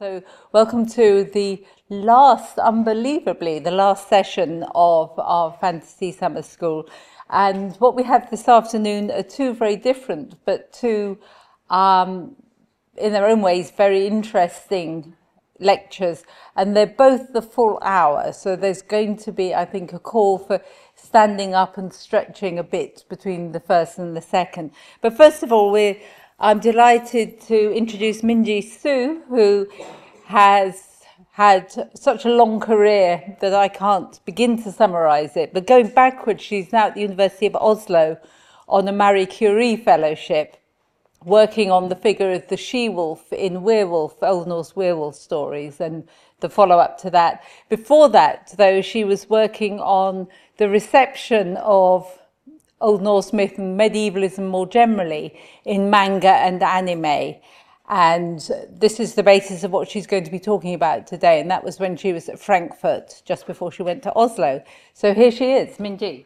So welcome to the unbelievably, the last session of our Fantasy Summer School. And what we have this afternoon are two very different, but two, in their own ways, very interesting lectures. And they're both the full hour. So there's going to be, I think, a call for standing up and stretching a bit between the first and the second. But first of all, I'm delighted to introduce Minji Su, who has had such a long career that I can't begin to summarise it. But going backwards, she's now at the University of Oslo on a Marie Curie fellowship, working on the figure of the she-wolf in Werewolf, Old Norse werewolf stories, and the follow-up to that. Before that, though, she was working on the reception of Old Norse myth and medievalism more generally in manga and anime. And this is the basis of what she's going to be talking about today. And that was when she was at Frankfurt, just before she went to Oslo. So here she is, Minji.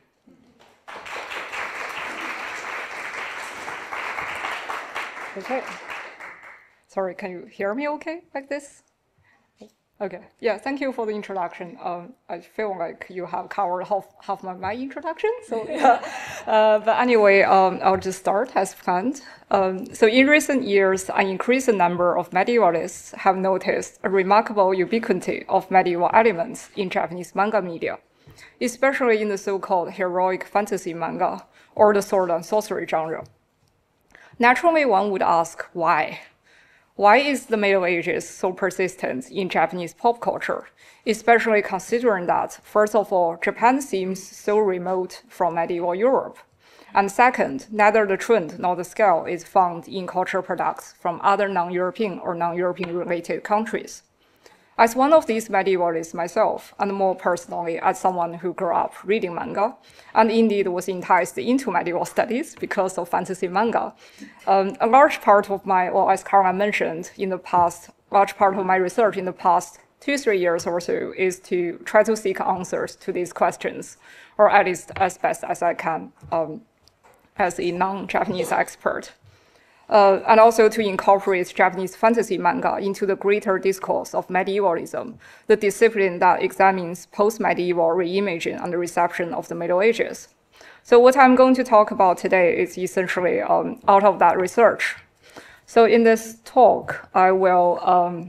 Okay. Sorry, can you hear me okay like this? Okay. Yeah, thank you for the introduction. I feel like you have covered half my introduction. So, yeah. But anyway, I'll just start as planned. So in recent years, an increasing number of medievalists have noticed a remarkable ubiquity of medieval elements in Japanese manga media, especially in the so-called heroic fantasy manga or the sword and sorcery genre. Naturally, one would ask why. Why is the Middle Ages so persistent in Japanese pop culture, especially considering that, first of all, Japan seems so remote from medieval Europe, and second, neither the trend nor the scale is found in cultural products from other non-European or non-European related countries. As one of these medievalists myself, and more personally as someone who grew up reading manga, and indeed was enticed into medieval studies because of fantasy manga, a large part of my, well, as Caroline mentioned in the past, large part of my research in the past 2-3 years or so is to try to seek answers to these questions, or at least as best as I can as a non-Japanese expert. And also to incorporate Japanese fantasy manga into the greater discourse of medievalism, the discipline that examines post-medieval reimaging and the reception of the Middle Ages. So what I'm going to talk about today is essentially out of that research. So in this talk, I will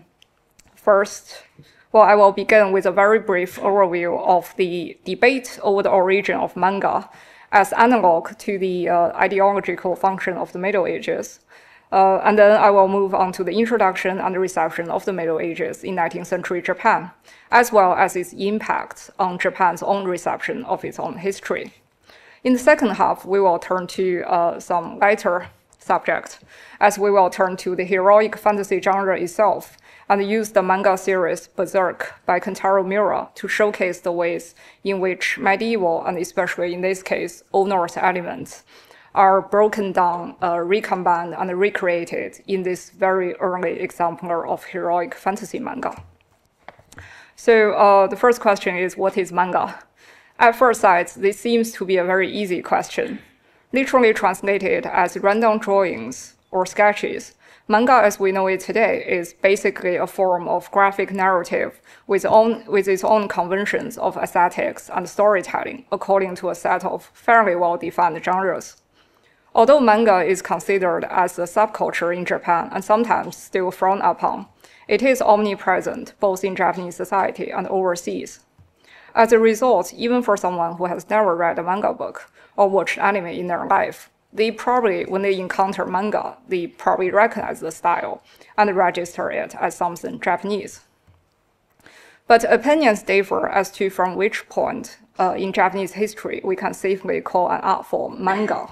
I will begin with a very brief overview of the debate over the origin of manga as analog to the ideological function of the Middle Ages. And then I will move on to the introduction and the reception of the Middle Ages in 19th century Japan, as well as its impact on Japan's own reception of its own history. In the second half, we will turn to some lighter subjects, as we will turn to the heroic fantasy genre itself and use the manga series Berserk by Kentaro Miura to showcase the ways in which medieval, and especially in this case, Old Norse elements, are broken down, recombined, and recreated in this very early exemplar of heroic fantasy manga. So the first question is, what is manga? At first sight, this seems to be a very easy question. Literally translated as random drawings or sketches, manga as we know it today is basically a form of graphic narrative with its own conventions of aesthetics and storytelling according to a set of fairly well-defined genres. Although manga is considered as a subculture in Japan and sometimes still frowned upon, it is omnipresent both in Japanese society and overseas. As a result, even for someone who has never read a manga book or watched anime in their life, when they encounter manga, they probably recognize the style and register it as something Japanese. But opinions differ as to from which point in Japanese history we can safely call an art form manga.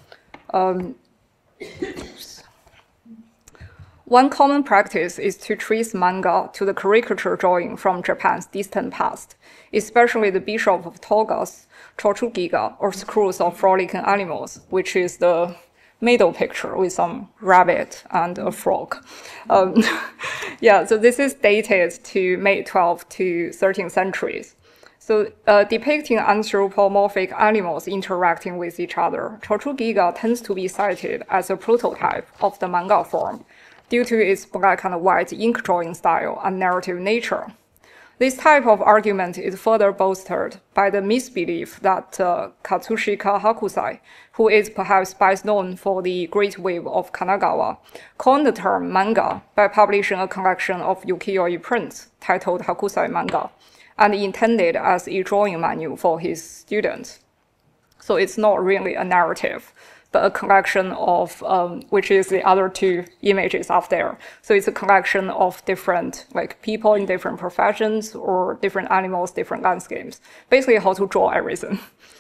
One common practice is to trace manga to the caricature drawing from Japan's distant past, especially the Bishop of Toga's Chochugiga, or Scrolls of Frolicking Animals, which is the middle picture with some rabbit and a frog. So this is dated to May 12th to 13th centuries. So depicting anthropomorphic animals interacting with each other, Chochugiga tends to be cited as a prototype of the manga form, due to its black and white ink drawing style and narrative nature. This type of argument is further bolstered by the misbelief that Katsushika Hakusai, who is perhaps best known for the Great Wave of Kanagawa, coined the term manga by publishing a collection of ukiyo-e prints titled Hakusai Manga, and intended as a drawing manual for his students. So it's not really a narrative, but a collection of, which is the other two images up there. So it's a collection of different people in different professions or different animals, different landscapes, basically how to draw everything.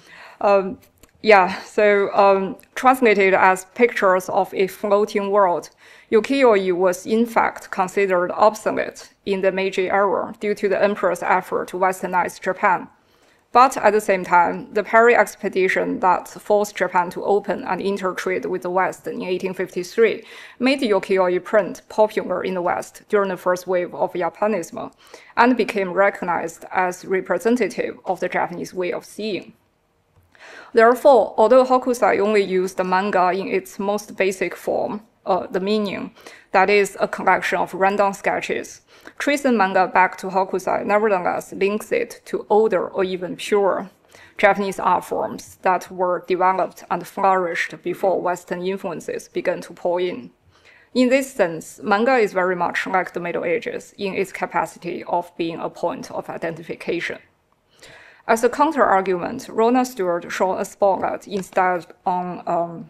Translated as pictures of a floating world, ukiyo-e was in fact considered obsolete in the Meiji era due to the emperor's effort to westernize Japan. But at the same time, the Perry expedition that forced Japan to open and intertrade with the West in 1853 made the ukiyo-e print popular in the West during the first wave of Japanism and became recognized as representative of the Japanese way of seeing. Therefore, although Hokusai only used the manga in its most basic form, the meaning, that is, a collection of random sketches, tracing manga back to Hokusai nevertheless links it to older or even purer Japanese art forms that were developed and flourished before Western influences began to pour in. In this sense, manga is very much like the Middle Ages in its capacity of being a point of identification. As a counter-argument, Rona Stewart shone a spotlight instead on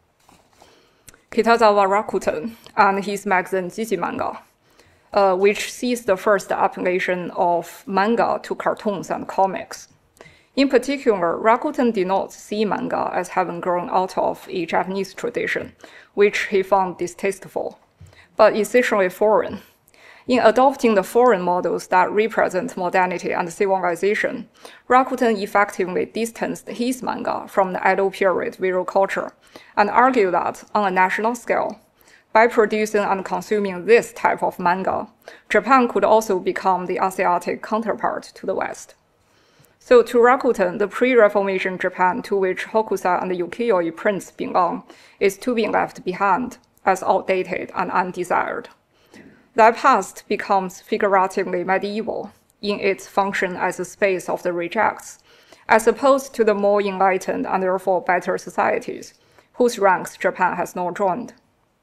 Kitazawa Rakuten and his magazine Jiji Manga, which sees the first application of manga to cartoons and comics. In particular, Rakuten did not see manga as having grown out of a Japanese tradition, which he found distasteful, but essentially foreign. In adopting the foreign models that represent modernity and civilization, Rakuten effectively distanced his manga from the Edo period visual culture and argued that, on a national scale, by producing and consuming this type of manga, Japan could also become the Asiatic counterpart to the West. So to Rakuten, the pre-Reformation Japan to which Hokusai and the ukiyo-e prints belong is to be left behind as outdated and undesired. That past becomes figuratively medieval in its function as a space of the rejects, as opposed to the more enlightened and therefore better societies, whose ranks Japan has now joined.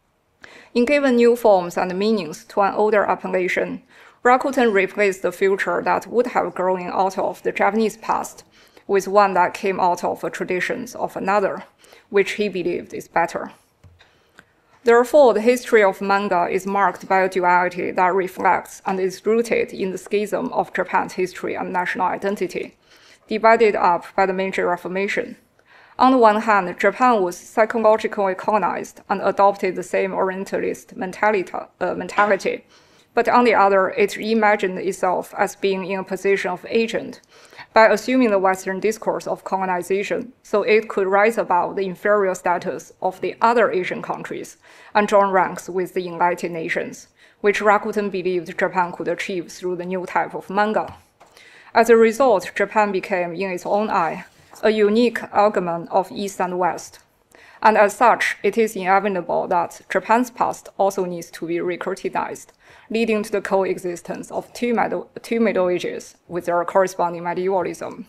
In giving new forms and meanings to an older appellation, Rakuten replaced the future that would have grown out of the Japanese past with one that came out of the traditions of another, which he believed is better. Therefore, the history of manga is marked by a duality that reflects and is rooted in the schism of Japan's history and national identity, divided up by the Meiji Reformation. On the one hand, Japan was psychologically colonized and adopted the same Orientalist mentality, but on the other, it imagined itself as being in a position of agent by assuming the Western discourse of colonization, so it could rise above the inferior status of the other Asian countries and join ranks with the enlightened nations, which Rakuten believed Japan could achieve through the new type of manga. As a result, Japan became, in its own eye, a unique amalgam of East and West. And as such, it is inevitable that Japan's past also needs to be recognized, leading to the coexistence of two Middle Ages with their corresponding medievalism.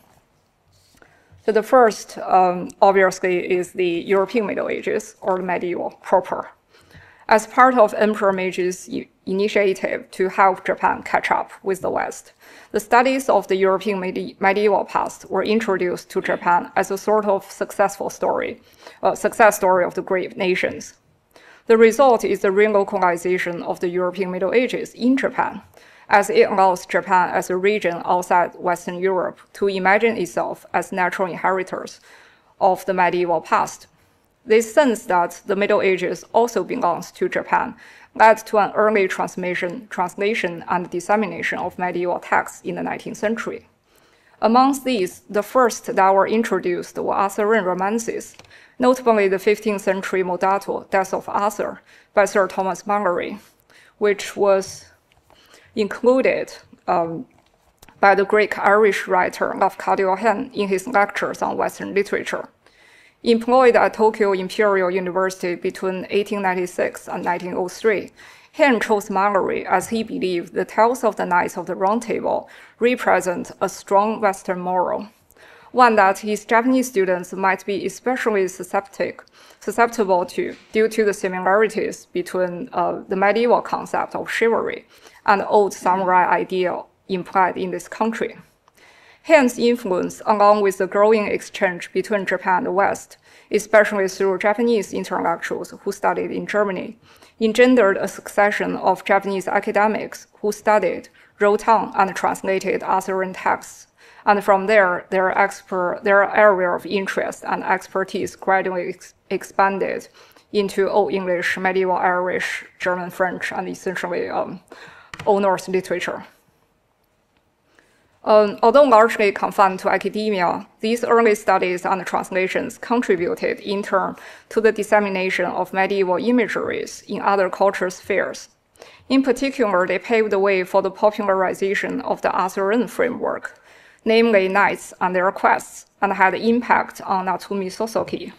So the first, obviously, is the European Middle Ages, or the medieval proper. As part of Emperor Meiji's initiative to help Japan catch up with the West, the studies of the European medieval past were introduced to Japan as a sort of success story of the great nations. The result is the relocalization of the European Middle Ages in Japan, as it allows Japan as a region outside Western Europe to imagine itself as natural inheritors of the medieval past. This sense that the Middle Ages also belongs to Japan led to an early translation and dissemination of medieval texts in the 19th century. Amongst these, the first that were introduced were Arthurian romances, notably the 15th century Modato, Death of Arthur, by Sir Thomas Malory, which was included by the Greek-Irish writer Lafcadio Heine in his lectures on Western literature. Employed at Tokyo Imperial University between 1896 and 1903, Hen chose Mallory as he believed the tales of the Knights of the Round Table represent a strong Western moral, one that his Japanese students might be especially susceptible to due to the similarities between the medieval concept of chivalry and the old samurai ideal implied in this country. Hen's influence, along with the growing exchange between Japan and the West, especially through Japanese intellectuals who studied in Germany, engendered a succession of Japanese academics who studied, wrote on, and translated Arthurian texts. And from there, their area of interest and expertise gradually expanded into Old English, Medieval Irish, German, French, and essentially Old Norse literature. Although largely confined to academia, these early studies and translations contributed in turn to the dissemination of medieval imageries in other cultural spheres. In particular, they paved the way for the popularization of the Arthurian framework, namely knights and their quests, and had impact on Natsumi Soseki,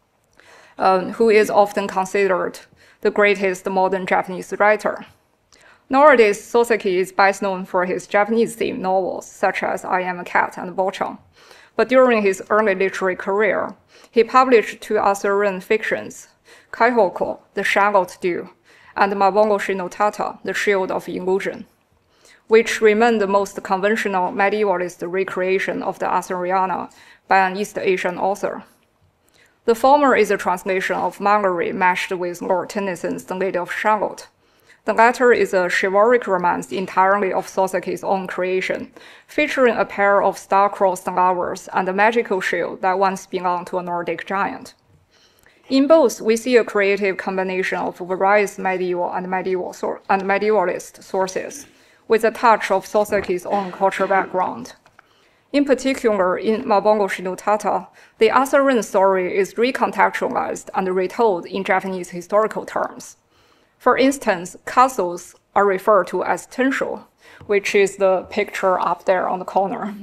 who is often considered the greatest modern Japanese writer. Nowadays, Soseki is best known for his Japanese-themed novels, such as I Am a Cat and Bochon. But during his early literary career, he published two Arthurian fictions, Kaihoko, The Shallot Dew, and Mabongoshi no Tata, The Shield of Illusion, which remain the most conventional medievalist recreation of the Arthuriana by an East Asian author. The former is a translation of Mallory meshed with Lord Tennyson's The Lady of Shalott. The latter is a chivalric romance entirely of Soseki's own creation, featuring a pair of star-crossed lovers and a magical shield that once belonged to a Nordic giant. In both, we see a creative combination of various medieval and medievalist sources, with a touch of Soseki's own cultural background. In particular, in Mabongoshi no Tata, the Arthurian story is recontextualized and retold in Japanese historical terms. For instance, castles are referred to as tensho, which is the picture up there on the corner,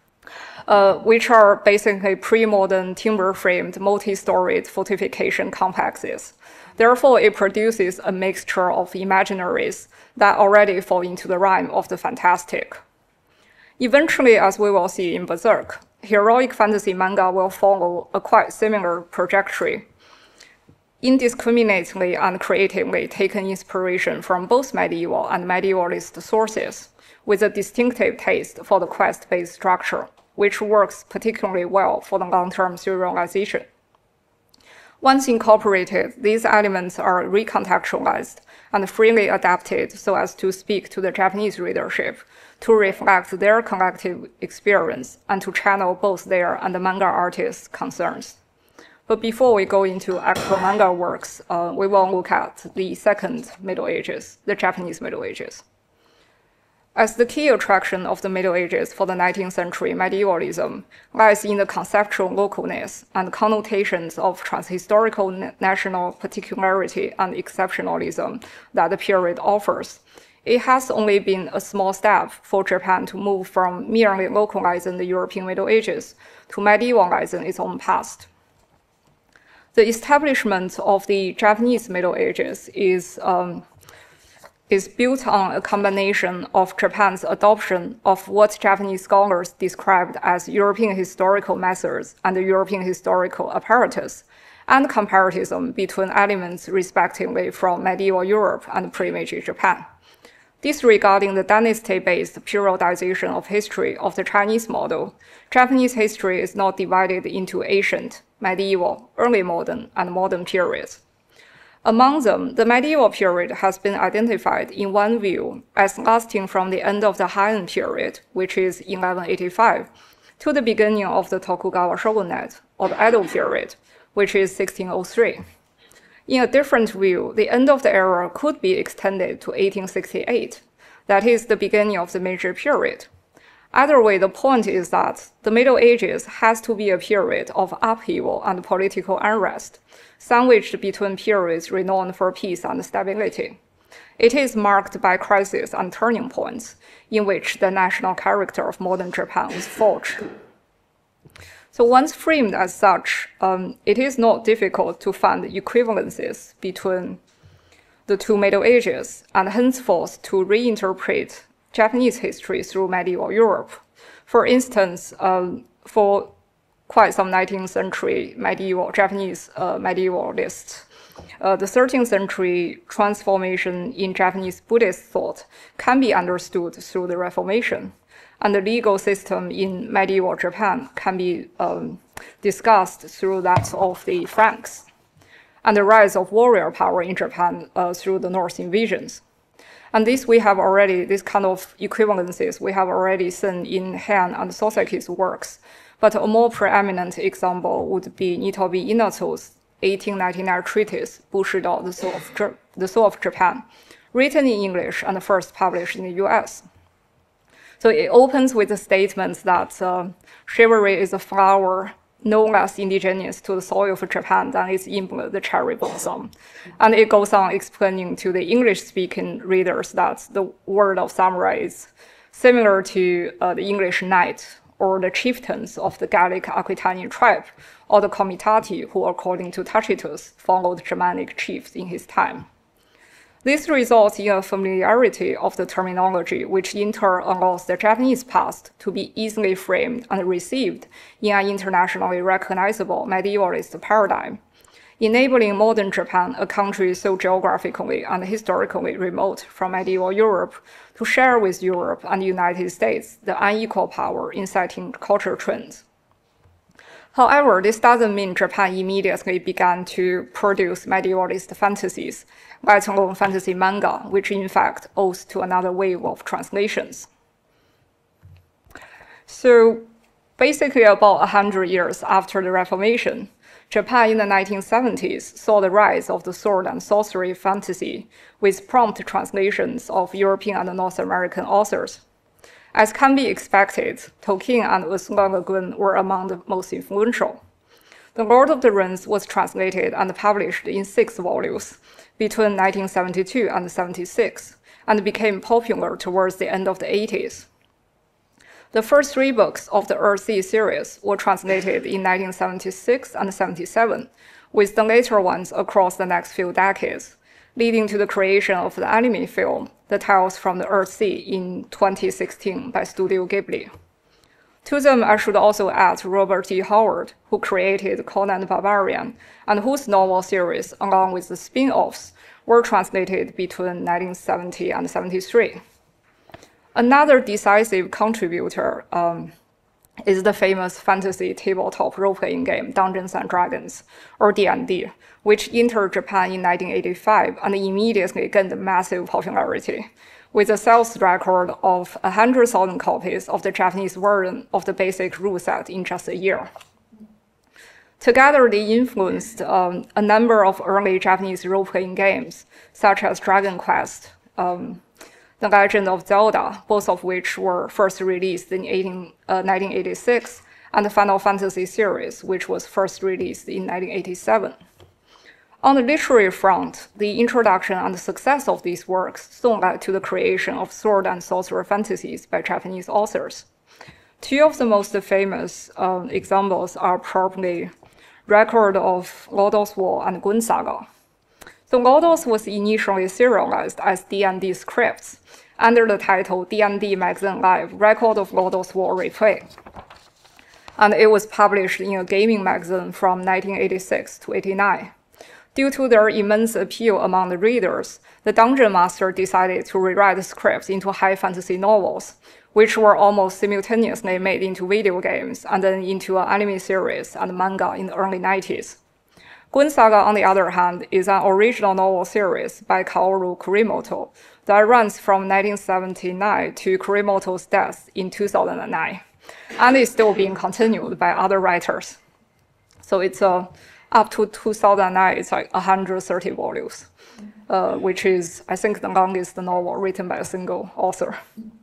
which are basically pre-modern timber-framed, multi-storied fortification complexes. Therefore, it produces a mixture of imaginaries that already fall into the realm of the fantastic. Eventually, as we will see in Berserk, heroic fantasy manga will follow a quite similar trajectory, indiscriminately and creatively taking inspiration from both medieval and medievalist sources, with a distinctive taste for the quest-based structure, which works particularly well for the long-term serialization. Once incorporated, these elements are recontextualized and freely adapted so as to speak to the Japanese readership, to reflect their collective experience, and to channel both their and the manga artists' concerns. But before we go into actual manga works, we will look at the second Middle Ages, the Japanese Middle Ages. As the key attraction of the Middle Ages for the 19th century medievalism lies in the conceptual localness and connotations of transhistorical national particularity and exceptionalism that the period offers, it has only been a small step for Japan to move from merely localizing the European Middle Ages to medievalizing its own past. The establishment of the Japanese Middle Ages is built on a combination of Japan's adoption of what Japanese scholars described as European historical methods and the European historical apparatus, and comparatism between elements respectively from medieval Europe and pre-Meiji Japan. Disregarding the dynasty-based periodization of history of the Chinese model, Japanese history is not divided into ancient, medieval, early modern, and modern periods. Among them, the medieval period has been identified in one view as lasting from the end of the Heian period, which is 1185, to the beginning of the Tokugawa shogunate, or the Edo period, which is 1603. In a different view, the end of the era could be extended to 1868, that is the beginning of the Meiji period. Either way, the point is that the Middle Ages has to be a period of upheaval and political unrest, sandwiched between periods renowned for peace and stability. It is marked by crises and turning points in which the national character of modern Japan was forged. So once framed as such, it is not difficult to find equivalences between the two Middle Ages, and henceforth to reinterpret Japanese history through medieval Europe. For instance, for quite some 19th century Japanese medievalists, the 13th century transformation in Japanese Buddhist thought can be understood through the Reformation, and the legal system in medieval Japan can be discussed through that of the Franks, and the rise of warrior power in Japan through the North invasions. And this kind of equivalences we have already seen in Han and Soseki's works, but a more preeminent example would be Nitobe Inatsu's 1899 treatise, Bushido, the Soul of Japan, written in English and first published in the US. So it opens with the statement that chivalry is a flower no less indigenous to the soil of Japan than its emblem, the cherry blossom. And it goes on explaining to the English-speaking readers that the word of samurai is similar to the English knight or the chieftains of the Gallic Aquitanian tribe, or the comitati who, according to Tacitus, followed Germanic chiefs in his time. This results in a familiarity of the terminology, which in turn allows the Japanese past to be easily framed and received in an internationally recognizable medievalist paradigm, enabling modern Japan, a country so geographically and historically remote from medieval Europe, to share with Europe and the United States the unequal power in setting culture trends. However, this doesn't mean Japan immediately began to produce medievalist fantasies, let alone fantasy manga, which in fact owes to another wave of translations. So basically about 100 years after the Reformation, Japan in the 1970s saw the rise of the sword and sorcery fantasy with prompt translations of European and North American authors. As can be expected, Tolkien and Ursula Le Guin were among the most influential. The Lord of the Rings was translated and published in 6 volumes between 1972 and 76, and became popular towards the end of the 80s. The first 3 books of the Earthsea series were translated in 1976 and 77, with the later ones across the next few decades, leading to the creation of the anime film, The Tales from the Earthsea, in 2016 by Studio Ghibli. To them, I should also add Robert E. Howard, who created Conan the Barbarian, and whose novel series, along with the spin-offs, were translated between 1970 and 73. Another decisive contributor is the famous fantasy tabletop role-playing game Dungeons & Dragons, or D&D, which entered Japan in 1985 and immediately gained massive popularity, with a sales record of 100,000 copies of the Japanese version of the basic rule set in just a year. Together, they influenced a number of early Japanese role-playing games, such as Dragon Quest, The Legend of Zelda, both of which were first released in 1986, and the Final Fantasy series, which was first released in 1987. On the literary front, the introduction and the success of these works soon led to the creation of sword and sorcerer fantasies by Japanese authors. 2 of the most famous examples are probably Record of Lodoss War and Gun Saga. So Lodoss was initially serialized as D&D scripts under the title D&D Magazine Live Record of Lodoss War Replay. And it was published in a gaming magazine from 1986 to 89. Due to their immense appeal among the readers, the Dungeon Master decided to rewrite the scripts into high fantasy novels, which were almost simultaneously made into video games and then into an anime series and manga in the early 90s. Gun Saga, on the other hand, is an original novel series by Kaoru Kurimoto that runs from 1979 to Kurimoto's death in 2009, and is still being continued by other writers. So it's up to 2009, it's like 130 volumes, which is, I think, the longest novel written by a single author.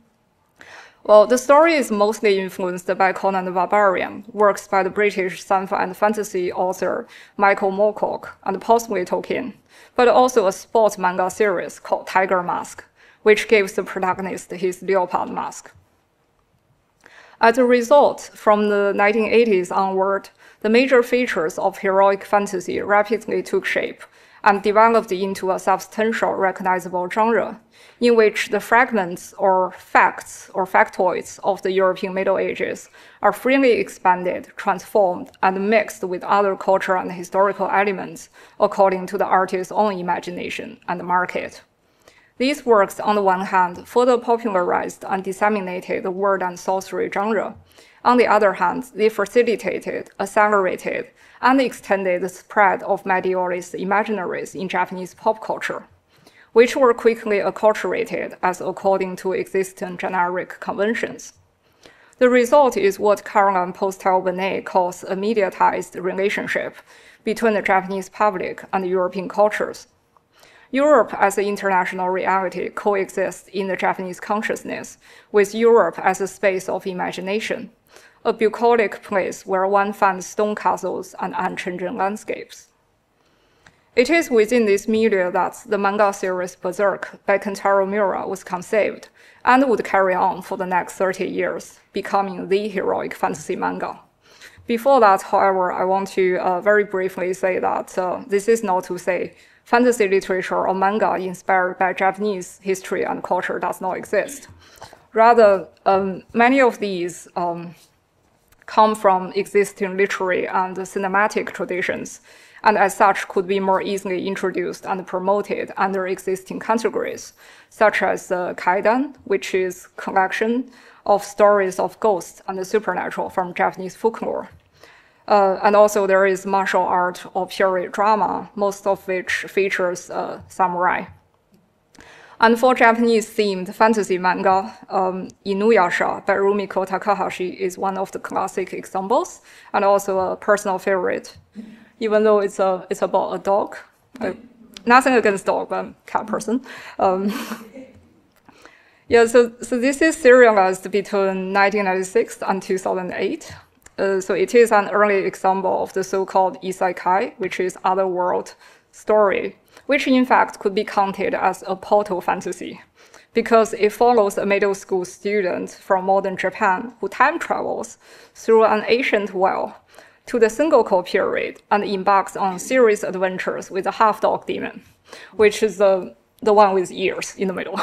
Well, the story is mostly influenced by Conan the Barbarian, works by the British sci-fi and fantasy author Michael Moorcock and possibly Tolkien, but also a sports manga series called Tiger Mask, which gives the protagonist his leopard mask. As a result, from the 1980s onward, the major features of heroic fantasy rapidly took shape and developed into a substantial recognizable genre, in which the fragments or facts or factoids of the European Middle Ages are freely expanded, transformed, and mixed with other cultural and historical elements according to the artist's own imagination and market. These works, on the one hand, further popularized and disseminated the word and sorcery genre. On the other hand, they facilitated, accelerated, and extended the spread of medievalist imaginaries in Japanese pop culture, which were quickly acculturated as according to existing generic conventions. The result is what Caroline Postel-Bennett calls a mediatized relationship between the Japanese public and European cultures. Europe as an international reality coexists in the Japanese consciousness with Europe as a space of imagination, a bucolic place where one finds stone castles and unchanging landscapes. It is within this milieu that the manga series Berserk by Kentaro Miura was conceived and would carry on for the next 30 years, becoming the heroic fantasy manga. Before that, however, I want to very briefly say that this is not to say fantasy literature or manga inspired by Japanese history and culture does not exist. Rather, many of these come from existing literary and cinematic traditions, and as such could be more easily introduced and promoted under existing categories, such as Kaidan, which is collection of stories of ghosts and the supernatural from Japanese folklore. And also there is martial art or period drama, most of which features samurai. And for Japanese-themed fantasy manga, Inuyasha by Rumiko Takahashi is one of the classic examples, and also a personal favorite, even though it's about a dog. Nothing against dog, but I'm a cat person. Yeah, so this is serialized between 1996 and 2008. So it is an early example of the so-called isekai, which is otherworld story, which in fact could be counted as a portal fantasy, because it follows a middle school student from modern Japan who time travels through an ancient well to the Sengoku period and embarks on serious adventures with a half-dog demon, which is the one with ears in the middle.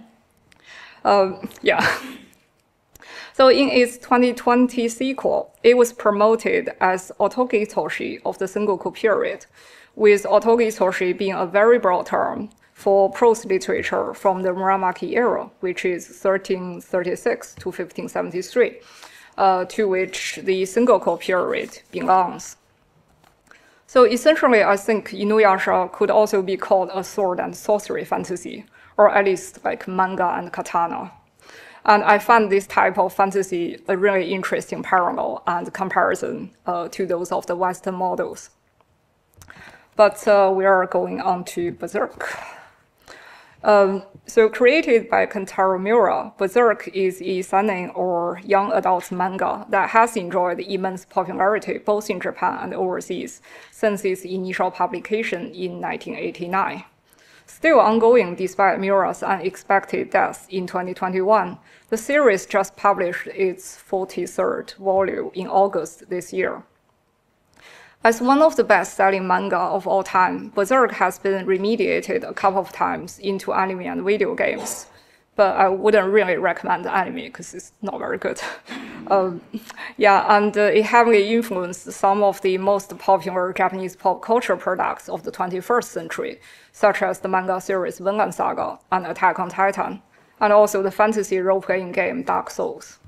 Yeah. So in its 2020 sequel, it was promoted as Otogi Toshi of the Sengoku period, with Otogi Toshi being a very broad term for prose literature from the Muramaki era, which is 1336 to 1573, to which the Sengoku period belongs. So essentially, I think Inuyasha could also be called a sword and sorcery fantasy, or at least like manga and katana. And I find this type of fantasy a really interesting parallel and comparison to those of the Western models. But we are going on to Berserk. So created by Kentaro Miura, Berserk is a seinen or young adult manga that has enjoyed immense popularity both in Japan and overseas since its initial publication in 1989. Still ongoing despite Miura's unexpected death in 2021, the series just published its 43rd volume in August this year. As one of the best-selling manga of all time, Berserk has been remediated a couple of times into anime and video games, but I wouldn't really recommend the anime because it's not very good. It heavily influenced some of the most popular Japanese pop culture products of the 21st century, such as the manga series Vinland Saga and Attack on Titan, and also the fantasy role-playing game Dark Souls.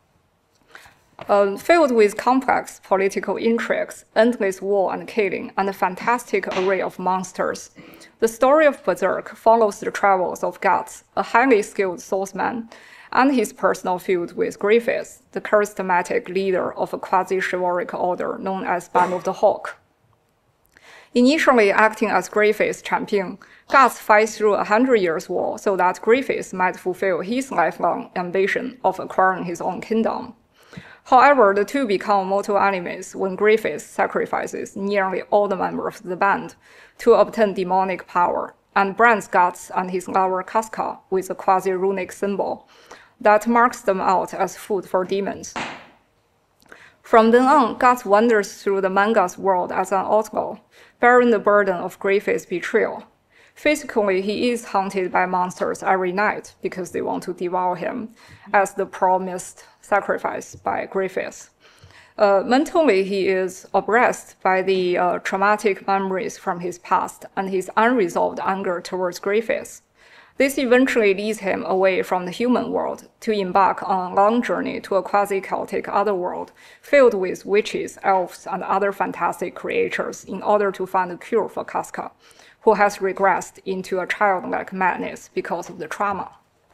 Filled with complex political intrigues, endless war and killing, and a fantastic array of monsters, the story of Berserk follows the travels of Guts, a highly skilled swordsman, and his personal feud with Griffiths, the charismatic leader of a quasi-chivalric order known as Band of the Hawk. Initially acting as Griffiths' champion, Guts fights through 100 years' war so that Griffiths might fulfill his lifelong ambition of acquiring his own kingdom. However, the two become mortal enemies when Griffiths sacrifices nearly all the members of the band to obtain demonic power, and brands Guts and his lover Casca with a quasi-runic symbol, that marks them out as food for demons. From then on, Guts wanders through the manga's world as an outlaw, bearing the burden of Greyface's betrayal. Physically, he is haunted by monsters every night because they want to devour him as the promised sacrifice by Greyface. Mentally, he is oppressed by the traumatic memories from his past and his unresolved anger towards Greyface. This eventually leads him away from the human world to embark on a long journey to a quasi-Celtic otherworld filled with witches, elves, and other fantastic creatures in order to find a cure for Casca, who has regressed into a childlike madness because of the trauma.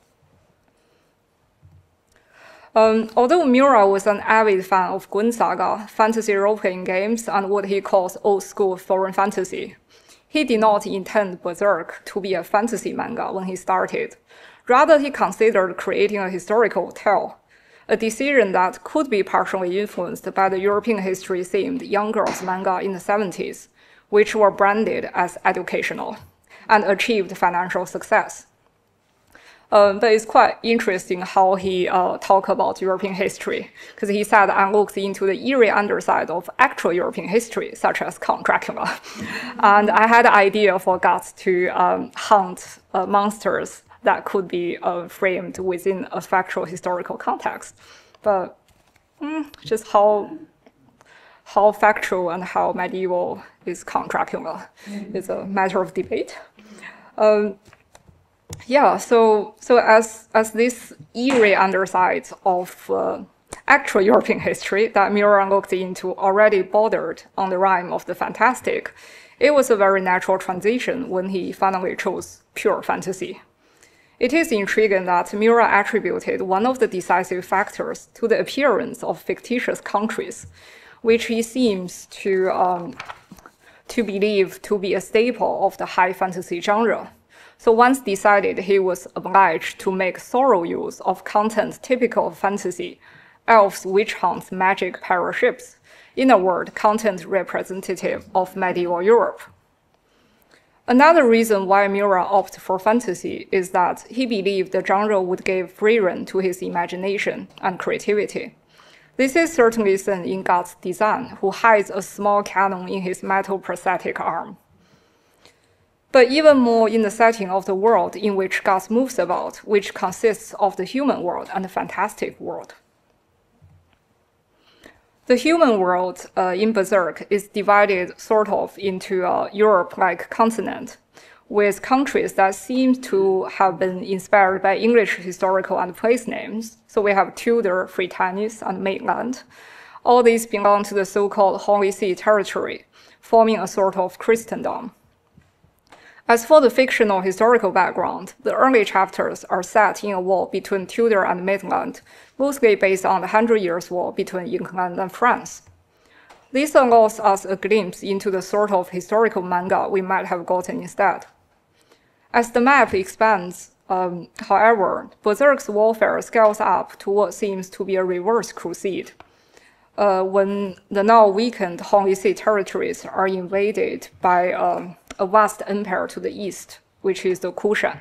Although Miura was an avid fan of Gun Saga, fantasy role-playing games, and what he calls old-school foreign fantasy, he did not intend Berserk to be a fantasy manga when he started. Rather, he considered creating a historical tale, a decision that could be partially influenced by the European history-themed young girls manga in the 70s, which were branded as educational and achieved financial success. But it's quite interesting how he talked about European history, because he said and looked into the eerie underside of actual European history, such as Count Dracula. And I had an idea for Guts to hunt monsters that could be framed within a factual historical context. But just how factual and how medieval is Count Dracula is a matter of debate. So as this eerie underside of actual European history that Miura looked into already bordered on the realm of the fantastic, it was a very natural transition when he finally chose pure fantasy. It is intriguing that Miura attributed one of the decisive factors to the appearance of fictitious countries, which he seems to believe to be a staple of the high fantasy genre. So once decided, he was obliged to make thorough use of content typical of fantasy, elves, witch hunts, magic, pirate ships. In a word, content representative of medieval Europe. Another reason why Miura opted for fantasy is that he believed the genre would give free rein to his imagination and creativity. This is certainly seen in Guts' design, who hides a small cannon in his metal prosthetic arm. But even more in the setting of the world in which Guts moves about, which consists of the human world and the fantastic world. The human world in Berserk is divided sort of into a Europe-like continent, with countries that seem to have been inspired by English historical and place names. So we have Tudor, Britannies, and mainland. All these belong to the so-called Holy See territory, forming a sort of Christendom. As for the fictional historical background, the early chapters are set in a war between Tudor and Midland, loosely based on the 100 Years' War between England and France. This allows us a glimpse into the sort of historical manga we might have gotten instead. As the map expands, however, Berserk's warfare scales up to what seems to be a reverse crusade, when the now weakened Holy See territories are invaded by a vast empire to the east, which is the Kushan.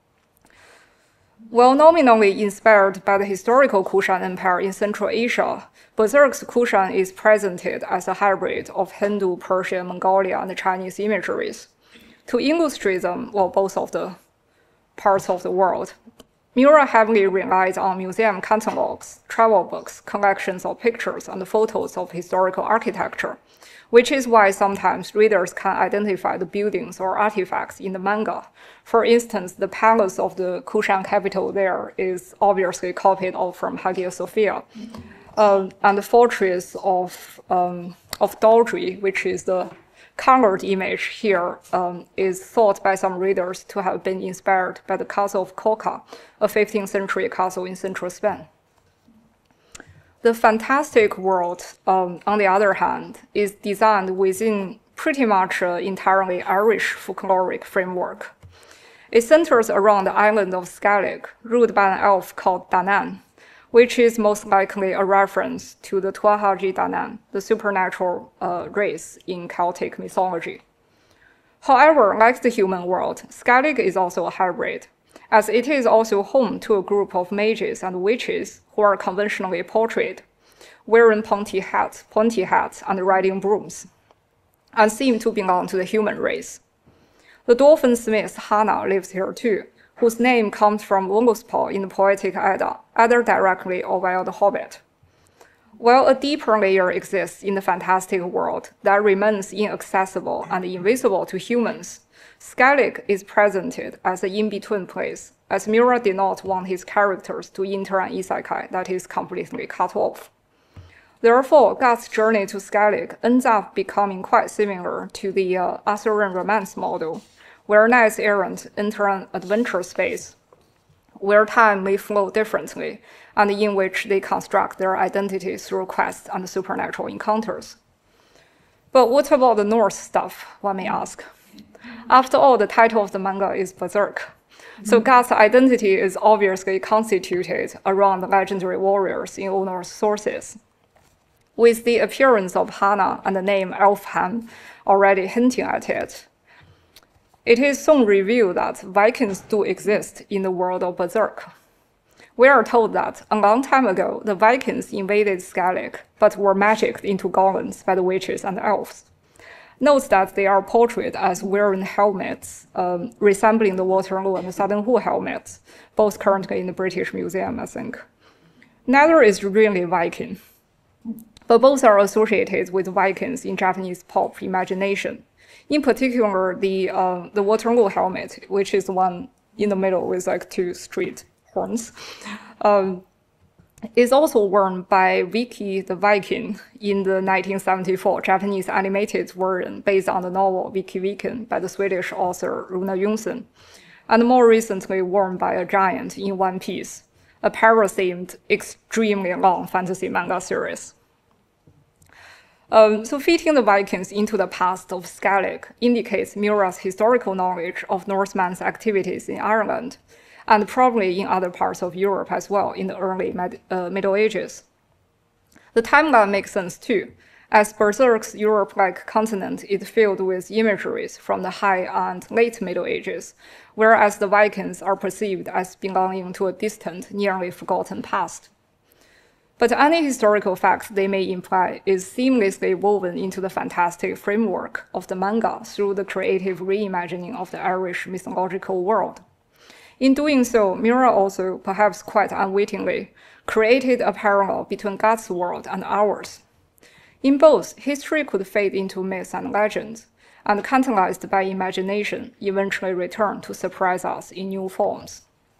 While nominally inspired by the historical Kushan Empire in Central Asia, Berserk's Kushan is presented as a hybrid of Hindu, Persian, Mongolia, and Chinese imageries. To illustrate them, both of the parts of the world, Miura heavily relies on museum catalogs, travel books, collections of pictures, and photos of historical architecture, which is why sometimes readers can identify the buildings or artifacts in the manga. For instance, the palace of the Kushan capital there is obviously copied off from Hagia Sophia. And the fortress of Daldry, which is the colored image here, is thought by some readers to have been inspired by the castle of Coca, a 15th century castle in central Spain. The fantastic world, on the other hand, is designed within pretty much an entirely Irish folkloric framework. It centers around the island of Skellig, ruled by an elf called Danan, which is most likely a reference to the Tuatha Danann, the supernatural race in Celtic mythology. However, like the human world, Skellig is also a hybrid, as it is also home to a group of mages and witches who are conventionally portrayed, wearing pointy hats, and riding brooms, and seem to belong to the human race. The dolphin smith Hana lives here too, whose name comes from Longospaw in the Poetic Edda, either directly or via the Hobbit. While a deeper layer exists in the fantastic world that remains inaccessible and invisible to humans, Skellig is presented as an in-between place, as Miura did not want his characters to enter an isekai that is completely cut off. Therefore, Guts' journey to Skellig ends up becoming quite similar to the Arthurian romance model, where knights errant enter an adventure space, where time may flow differently, and in which they construct their identity through quests and supernatural encounters. But what about the Norse stuff, one may ask? After all, the title of the manga is Berserk. So Guts' identity is obviously constituted around the legendary warriors in all Norse sources. With the appearance of Hana and the name Elfheim already hinting at it, it is soon revealed that Vikings do exist in the world of Berserk. We are told that a long time ago, the Vikings invaded Skellig, but were magicked into golems by the witches and elves. Note that they are portrayed as wearing helmets resembling the Waterloo and the Southern Who helmets, both currently in the British Museum, I think. Neither is really Viking, but both are associated with Vikings in Japanese pop imagination. In particular, the Waterloo helmet, which is the one in the middle with like two straight horns, is also worn by Viki the Viking in the 1974 Japanese animated version based on the novel Viki Viken by the Swedish author Rune Jonsson, and more recently worn by a giant in One Piece, a para-themed, extremely long fantasy manga series. So fitting the Vikings into the past of Skellig indicates Miura's historical knowledge of Norsemen's activities in Ireland, and probably in other parts of Europe as well in the early Middle Ages. The timeline makes sense too, as Berserk's Europe-like continent is filled with imageries from the High and Late Middle Ages, whereas the Vikings are perceived as belonging to a distant, nearly forgotten past. But any historical fact they may imply is seamlessly woven into the fantastic framework of the manga through the creative reimagining of the Irish mythological world. In doing so, Miura also, perhaps quite unwittingly, created a parallel between Guts' world and ours. In both, history could fade into myths and legends, and catalyzed by imagination, eventually return to surprise us in new forms.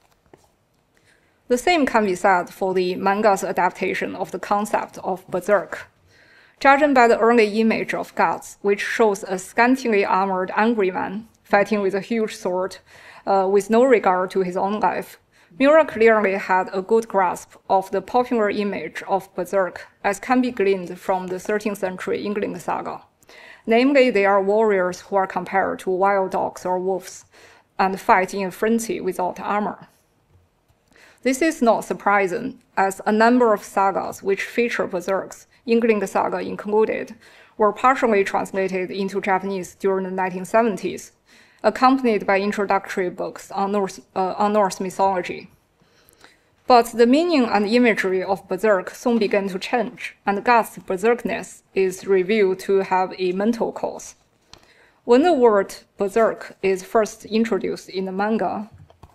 The same can be said for the manga's adaptation of the concept of Berserk. Judging by the early image of Guts, which shows a scantily armored angry man fighting with a huge sword, with no regard to his own life, Miura clearly had a good grasp of the popular image of Berserk, as can be gleaned from the 13th century England saga. Namely, they are warriors who are compared to wild dogs or wolves, and fight in a frenzy without armor. This is not surprising, as a number of sagas which feature Berserks, England saga included, were partially translated into Japanese during the 1970s, accompanied by introductory books on Norse mythology. But the meaning and imagery of Berserk soon began to change, and Guts' berserkness is revealed to have a mental cause. When the word Berserk is first introduced in the manga,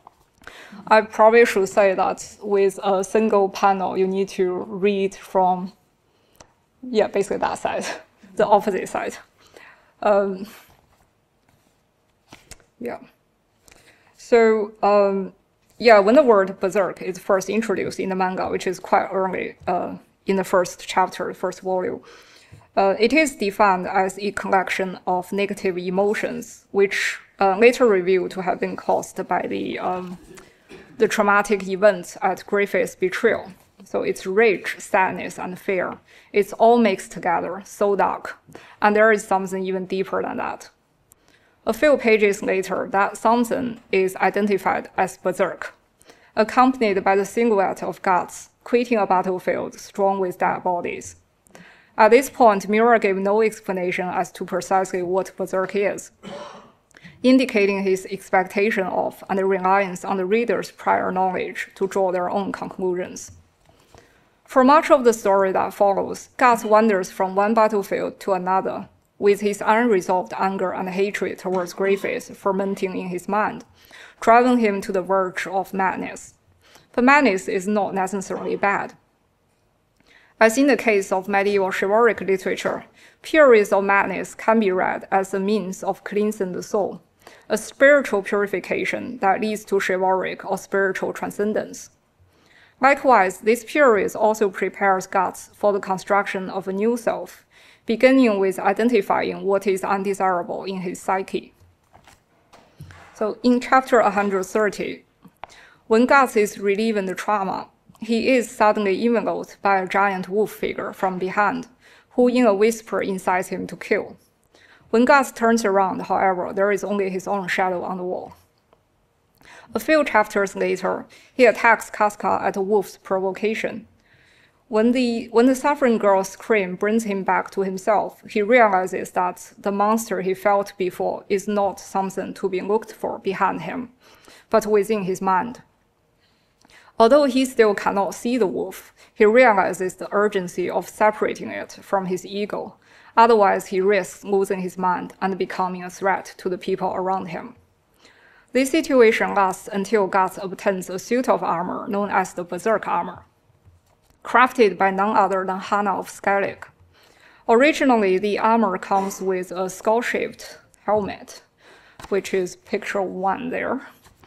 I probably should say that with a single panel, you need to read from, basically that side, the opposite side. So, when the word Berserk is first introduced in the manga, which is quite early in the first chapter, first volume, it is defined as a collection of negative emotions, which later revealed to have been caused by the traumatic events at Griffith's betrayal. So it's rage, sadness, and fear. It's all mixed together, so dark. And there is something even deeper than that. A few pages later, that something is identified as Berserk, accompanied by the silhouette of Guts quitting a battlefield strewn with dead bodies. At this point, Miura gave no explanation as to precisely what Berserk is. indicating his expectation of and reliance on the reader's prior knowledge to draw their own conclusions. For much of the story that follows, Guts wanders from one battlefield to another, with his unresolved anger and hatred towards Griffith fermenting in his mind, driving him to the verge of madness. But madness is not necessarily bad. As in the case of medieval chivalric literature, periods of madness can be read as a means of cleansing the soul, a spiritual purification that leads to chivalric or spiritual transcendence. Likewise, this period also prepares Guts for the construction of a new self, beginning with identifying what is undesirable in his psyche. So in chapter 130, when Guts is relieving the trauma, he is suddenly enveloped by a giant wolf figure from behind, who in a whisper incites him to kill. When Guts turns around, however, there is only his own shadow on the wall. A few chapters later, he attacks Casca at the wolf's provocation. When the suffering girl's scream brings him back to himself, he realizes that the monster he felt before is not something to be looked for behind him, but within his mind. Although he still cannot see the wolf, he realizes the urgency of separating it from his ego. Otherwise, he risks losing his mind and becoming a threat to the people around him. This situation lasts until Guts obtains a suit of armor known as the Berserk armor, crafted by none other than Hana of Skellig. Originally, the armor comes with a skull-shaped helmet, which is picture 1 there.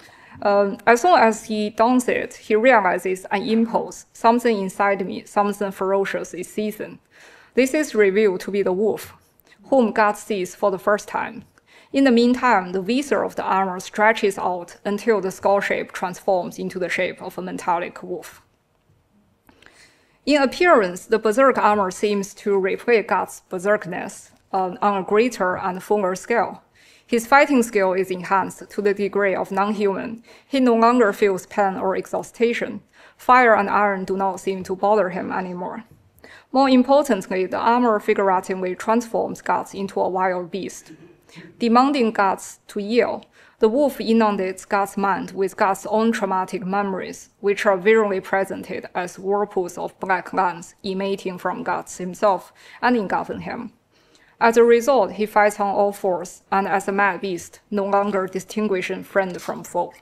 As soon as he dons it, he realizes an impulse, something inside me, something ferocious is seizing. This is revealed to be the wolf, whom Guts sees for the first time. In the meantime, the visor of the armor stretches out until the skull shape transforms into the shape of a metallic wolf. In appearance, the Berserk armor seems to replay Guts' berserkness on a greater and fuller scale. His fighting skill is enhanced to the degree of non-human. He no longer feels pain or exhaustion. Fire and iron do not seem to bother him anymore. More importantly, the armor figuratively transforms Guts into a wild beast. Demanding Guts to yield, the wolf inundates Guts' mind with Guts' own traumatic memories, which are visually presented as whirlpools of black lines emanating from Guts himself and engulfing him. As a result, he fights on all fours, and as a mad beast, no longer distinguishing friend from foe.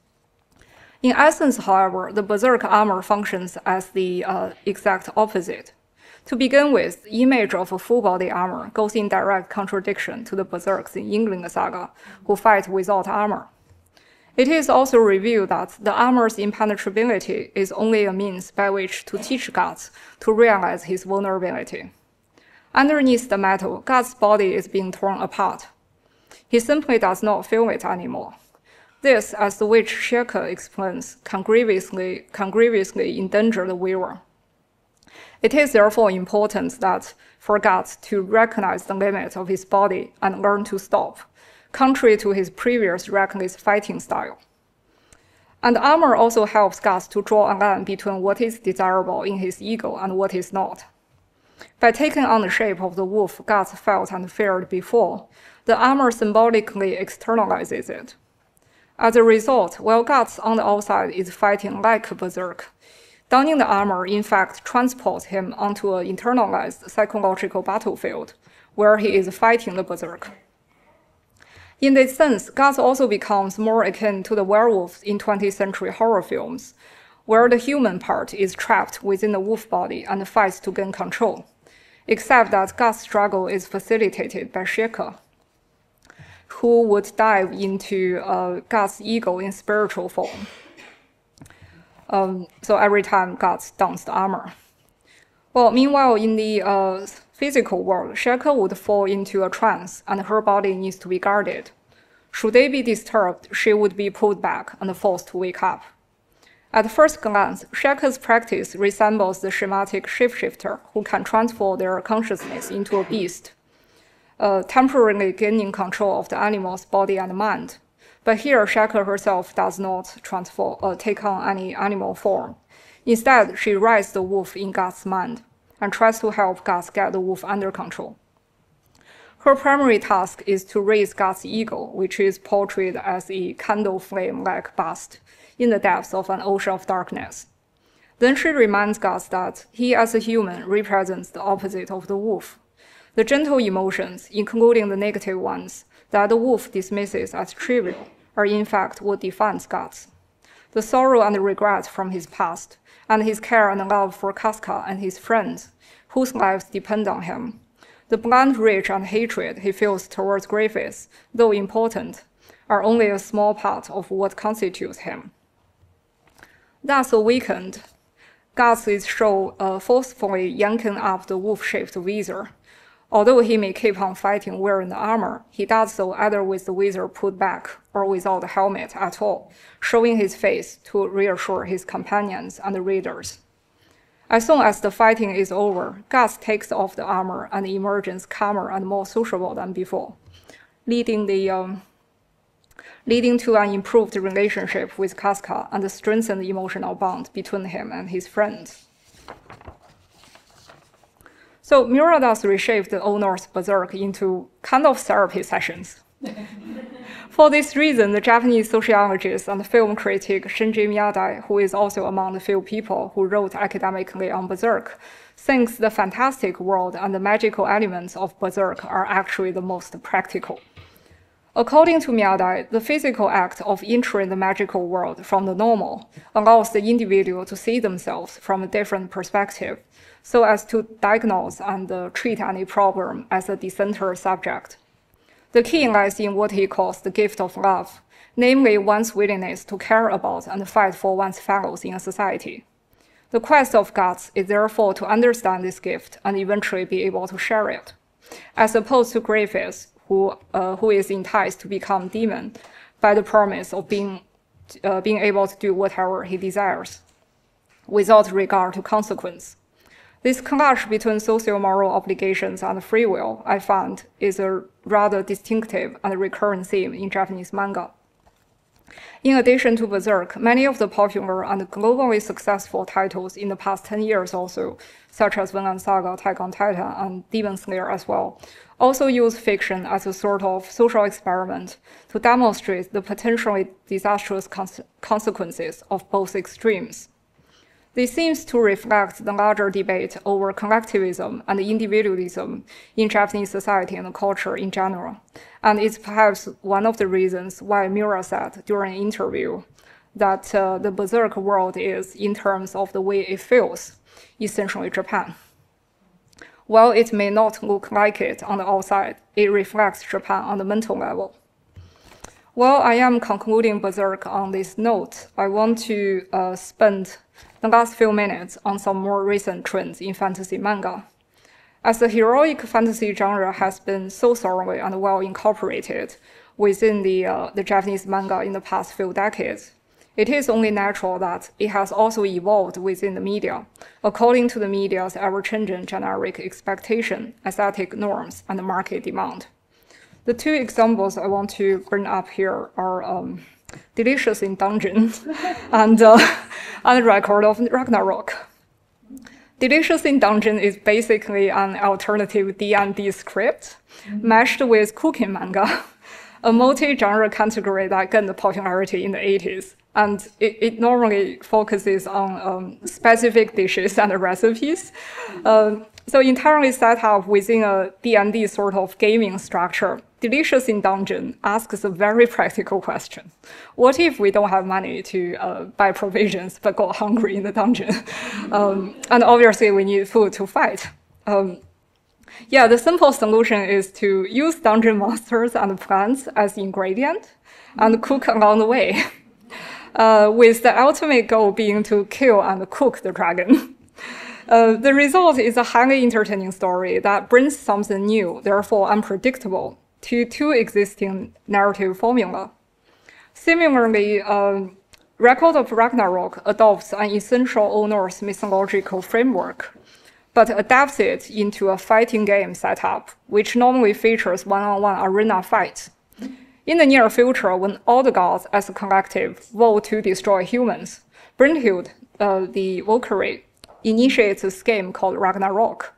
In essence, however, the Berserk armor functions as the exact opposite. To begin with, the image of a full-body armor goes in direct contradiction to the Berserks in Yngling Saga, who fight without armor. It is also revealed that the armor's impenetrability is only a means by which to teach Guts to realize his vulnerability. Underneath the metal, Guts' body is being torn apart. He simply does not feel it anymore. This, as the witch Shirka explains, can grievously endanger the wearer. It is therefore important that for Guts to recognize the limits of his body and learn to stop, contrary to his previous reckless fighting style. And armor also helps Guts to draw a line between what is desirable in his ego and what is not. By taking on the shape of the wolf Guts felt and feared before, the armor symbolically externalizes it. As a result, while Guts on the outside is fighting like Berserk, donning the armor in fact transports him onto an internalized psychological battlefield, where he is fighting the Berserk. In this sense, Guts also becomes more akin to the werewolves in 20th century horror films, where the human part is trapped within the wolf body and fights to gain control, except that Guts' struggle is facilitated by Shirka, who would dive into Guts' ego in spiritual form. So every time Guts dons the armor. Well, meanwhile, in the physical world, Shirka would fall into a trance and her body needs to be guarded. Should they be disturbed, she would be pulled back and forced to wake up. At first glance, Shirka's practice resembles the schematic shapeshifter who can transfer their consciousness into a beast, temporarily gaining control of the animal's body and mind. But here, Shirka herself does not take on any animal form. Instead, she rides the wolf in Guts' mind and tries to help Guts get the wolf under control. Her primary task is to raise God's ego, which is portrayed as a candle flame-like bust in the depths of an ocean of darkness. Then she reminds God that he, as a human, represents the opposite of the wolf. The gentle emotions, including the negative ones, that the wolf dismisses as trivial, are in fact what defines God. The sorrow and regret from his past, and his care and love for Casca and his friends, whose lives depend on him. The blind rage and hatred he feels towards Griffiths, though important, are only a small part of what constitutes him. Thus awakened, Guts is shown forcefully yanking up the wolf-shaped visor. Although he may keep on fighting wearing the armor, he does so either with the visor put back or without the helmet at all, showing his face to reassure his companions and the readers. As soon as the fighting is over, Guts takes off the armor and emerges calmer and more sociable than before, leading to an improved relationship with Casca and a strengthened emotional bond between him and his friends. So Miura thus reshaped the Old Norse Berserk into kind of therapy sessions. For this reason, the Japanese sociologist and film critic Shinji Miyadai, who is also among the few people who wrote academically on Berserk, thinks the fantastic world and the magical elements of Berserk are actually the most practical. According to Miyadai, the physical act of entering the magical world from the normal allows the individual to see themselves from a different perspective, so as to diagnose and treat any problem as a decenter subject. The key lies in what he calls the gift of love, namely one's willingness to care about and fight for one's fellows in a society. The quest of Guts is therefore to understand this gift and eventually be able to share it, as opposed to Griffiths, who is enticed to become demon by the promise of being able to do whatever he desires, without regard to consequence. This clash between socio-moral obligations and free will, I found, is a rather distinctive and recurrent theme in Japanese manga. In addition to Berserk, many of the popular and globally successful titles in the past 10 years also, such as Vinland Saga, Attack on Titan, and Demon Slayer as well, also use fiction as a sort of social experiment to demonstrate the potentially disastrous consequences of both extremes. This seems to reflect the larger debate over collectivism and individualism in Japanese society and culture in general, and it's perhaps one of the reasons why Miura said during an interview that the Berserk world is, in terms of the way it feels, essentially Japan. While it may not look like it on the outside, it reflects Japan on the mental level. While I am concluding Berserk on this note, I want to spend the last few minutes on some more recent trends in fantasy manga. As the heroic fantasy genre has been so thoroughly and well incorporated within the Japanese manga in the past few decades, it is only natural that it has also evolved within the media, according to the media's ever-changing generic expectation, aesthetic norms, and market demand. The two examples I want to bring up here are Delicious in Dungeon and Record of Ragnarok. Delicious in Dungeon is basically an alternative D&D script meshed with cooking manga, a multi-genre category that gained popularity in the 80s. And it normally focuses on specific dishes and recipes. So entirely set up within a D&D sort of gaming structure, Delicious in Dungeon asks a very practical question. What if we don't have money to buy provisions but go hungry in the dungeon? And obviously we need food to fight. The simple solution is to use dungeon monsters and plants as ingredient and cook along the way, with the ultimate goal being to kill and cook the dragon. The result is a highly entertaining story that brings something new, therefore unpredictable, to two existing narrative formula. Similarly, Record of Ragnarok adopts an essential Old Norse mythological framework, but adapts it into a fighting game setup, which normally features one-on-one arena fights. In the near future, when all the gods as a collective vote to destroy humans, Brynhild, the Valkyrie, initiates a scheme called Ragnarok,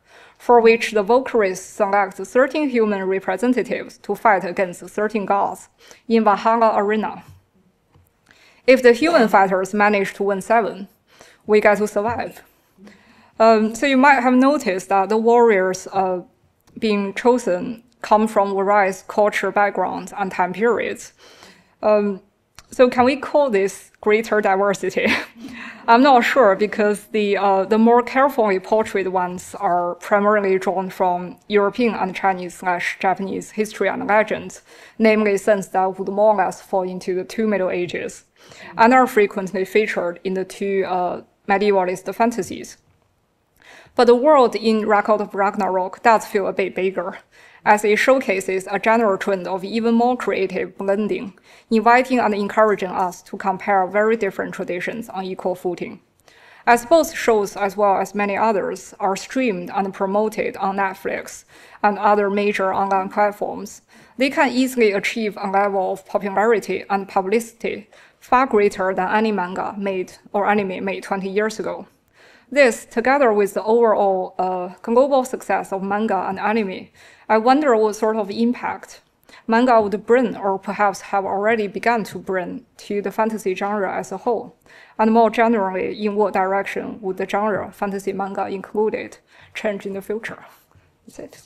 for which the Valkyries select 13 human representatives to fight against 13 gods in Valhalla Arena. If the human fighters manage to win 7, we get to survive. So you might have noticed that the warriors being chosen come from various culture backgrounds and time periods. So can we call this greater diversity? I'm not sure, because the more carefully portrayed ones are primarily drawn from European and Chinese/Japanese history and legends, namely since that would more or less fall into the 2 Middle Ages, and are frequently featured in the 2 medievalist fantasies. But the world in Record of Ragnarok does feel a bit bigger, as it showcases a general trend of even more creative blending, inviting and encouraging us to compare very different traditions on equal footing. As both shows, as well as many others, are streamed and promoted on Netflix and other major online platforms, they can easily achieve a level of popularity and publicity far greater than any manga made or anime made 20 years ago. This, together with the overall global success of manga and anime, I wonder what sort of impact manga would bring, or perhaps have already begun to bring, to the fantasy genre as a whole, and more generally, in what direction would the genre, fantasy manga included, change in the future? That's it.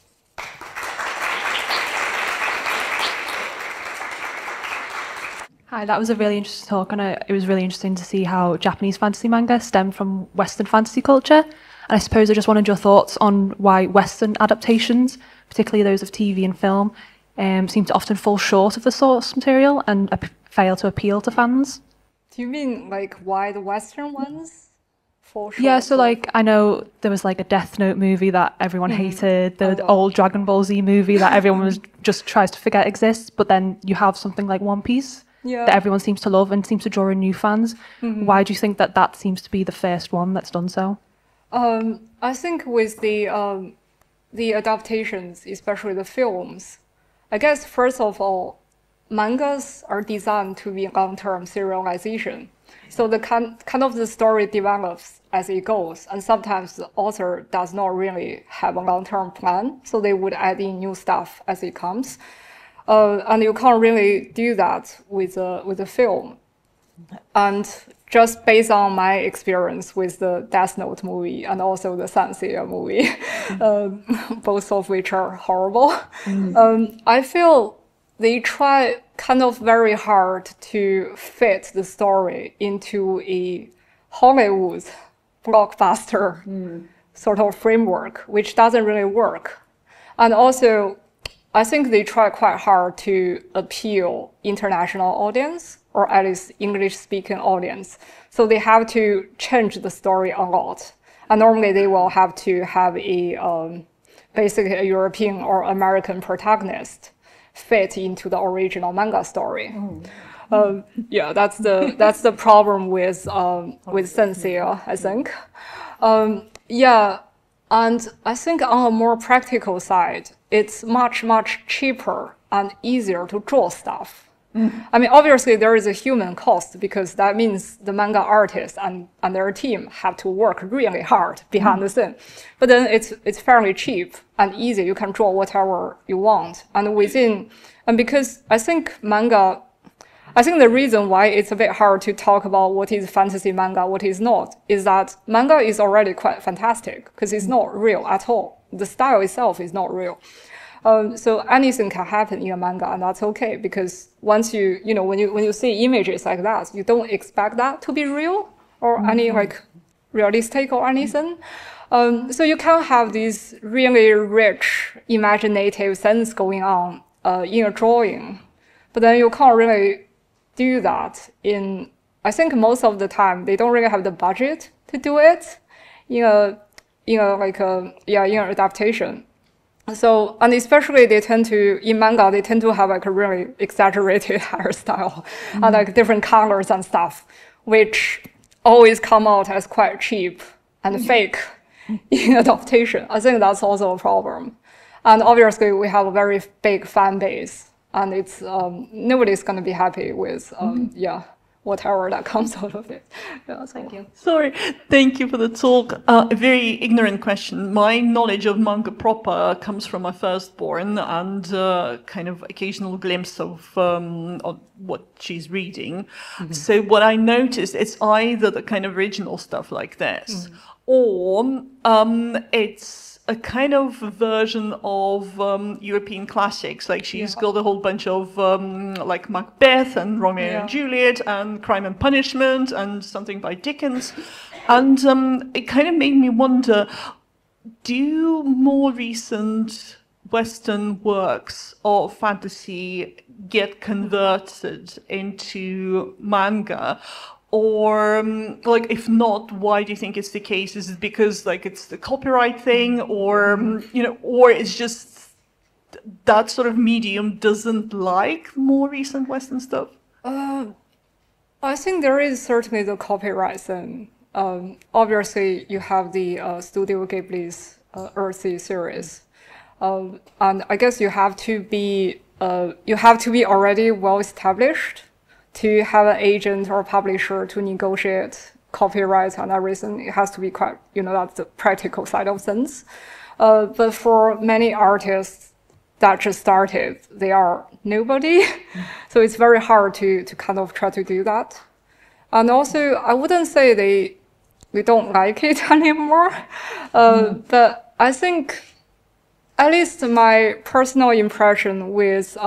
Hi, that was a really interesting talk, and it was really interesting to see how Japanese fantasy manga stemmed from Western fantasy culture. And I suppose I just wanted your thoughts on why Western adaptations, particularly those of TV and film, seem to often fall short of the source material and fail to appeal to fans. Do you mean like why the Western ones fall short? Yeah, so like I know there was like a Death Note movie that everyone hated, the old Dragon Ball Z movie that everyone was just tries to forget exists, but then you have something like One Piece that everyone seems to love and seems to draw in new fans. Why do you think that that seems to be the first one that's done so? I think with the adaptations, especially the films, I guess first of all, mangas are designed to be long-term serialization. So the kind of the story develops as it goes, and sometimes the author does not really have a long-term plan, so they would add in new stuff as it comes. And you can't really do that with a film. And just based on my experience with the Death Note movie and also the Saint Seiya movie, both of which are horrible, I feel they try kind of very hard to fit the story into a Hollywood blockbuster sort of framework, which doesn't really work. And also, I think they try quite hard to appeal international audience, or at least English-speaking audience. So they have to change the story a lot. And normally they will have to have a basically a European or American protagonist fit into the original manga story. Yeah, that's the problem with Saint Seiya, I think. Yeah, and I think on a more practical side, it's much cheaper and easier to draw stuff. I mean, obviously there is a human cost, because that means the manga artists and their team have to work really hard behind the scene. But then it's fairly cheap and easy. You can draw whatever you want. And because I think the reason why it's a bit hard to talk about what is fantasy manga, what is not, is that manga is already quite fantastic, because it's not real at all. The style itself is not real. So anything can happen in a manga, and that's okay, because once when you see images like that, you don't expect that to be real or any like realistic or anything. So you can have this really rich, imaginative sense going on in a drawing, but then you can't really do that I think most of the time they don't really have the budget to do it in an adaptation. So, and especially in manga, they tend to have like a really exaggerated hairstyle and like different colors and stuff, which always come out as quite cheap and fake in adaptation. I think that's also a problem. And obviously we have a very big fan base, and it's, nobody's going to be happy with whatever that comes out of it. Yeah, so. Thank you. Sorry, thank you for the talk. A very ignorant question. My knowledge of manga proper comes from my firstborn and kind of occasional glimpse of what she's reading. So what I noticed, it's either the kind of original stuff like this, or it's a kind of version of European classics. Like she's got a whole bunch of like Macbeth and Romeo and Juliet and Crime and Punishment and something by Dickens. And it kind of made me wonder, do more recent Western works of fantasy get converted into manga? Or, like, if not, why do you think it's the case? Is it because, like, it's the copyright thing, or, you know, or it's just that sort of medium doesn't like more recent Western stuff? I think there is certainly the copyright thing. Obviously, you have the Studio Ghibli's Earthsea series, and I guess you have to be already well established to have an agent or publisher to negotiate copyright and everything. It has to be quite, that's the practical side of things. But for many artists that just started, they are nobody. So it's very hard to kind of try to do that. And also, I wouldn't say they don't like it anymore. But I think, at least my personal impression with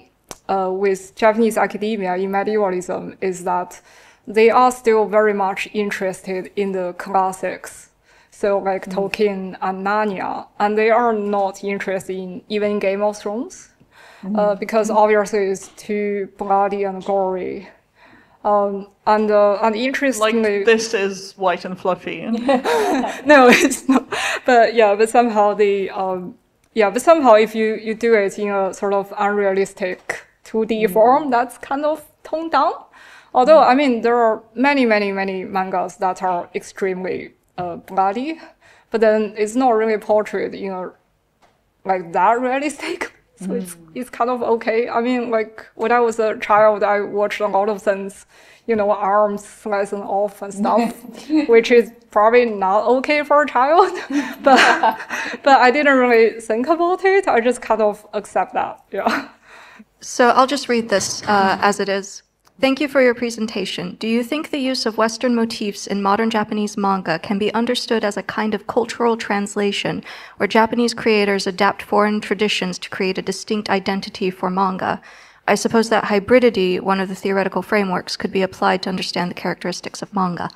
Japanese academia in medievalism is that they are still very much interested in the classics. So like Tolkien and Narnia, and they are not interested in even Game of Thrones, because obviously it's too bloody and gory. And interestingly, like this is white and fluffy. No, it's not. But somehow but somehow if you do it in a sort of unrealistic 2D form, that's kind of toned down. Although, I mean, there are many mangas that are extremely bloody, but then it's not really portrayed, like that realistic. So it's kind of okay. I mean, like when I was a child, I watched a lot of things, arms slicing off and stuff, which is probably not okay for a child. but I didn't really think about it. I just kind of accept that. Yeah. So I'll just read this as it is. Thank you for your presentation. Do you think the use of Western motifs in modern Japanese manga can be understood as a kind of cultural translation, where Japanese creators adapt foreign traditions to create a distinct identity for manga? I suppose that hybridity, one of the theoretical frameworks, could be applied to understand the characteristics of manga.